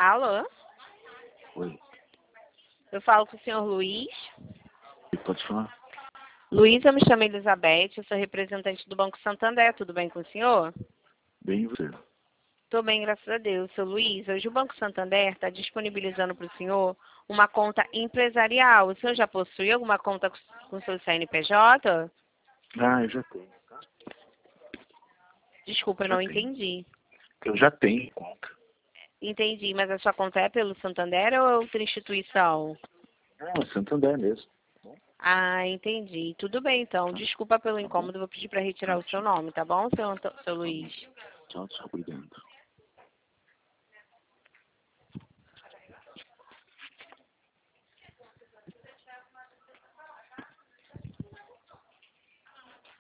Alô? Oi, Eu falo com o senhor Luiz. pode falar? Luiz, eu me chamo Elizabeth, eu sou representante do Banco Santander. Tudo bem com o senhor? Bem, e você? Estou bem, graças a Deus. Seu Luiz, hoje o Banco Santander está disponibilizando para o senhor uma conta empresarial. O senhor já possui alguma conta com seu CNPJ? Ah, eu já tenho. Desculpa, eu Já não tenho. entendi. Eu já tenho conta. Entendi, mas a sua conta é pelo Santander ou é outra instituição? Ah, Santander mesmo. Ah, entendi. Tudo bem, então. Desculpa pelo Tá bom? incômodo, vou pedir para retirar o seu nome, tá bom, seu Luiz? Tchau, tchau, obrigado.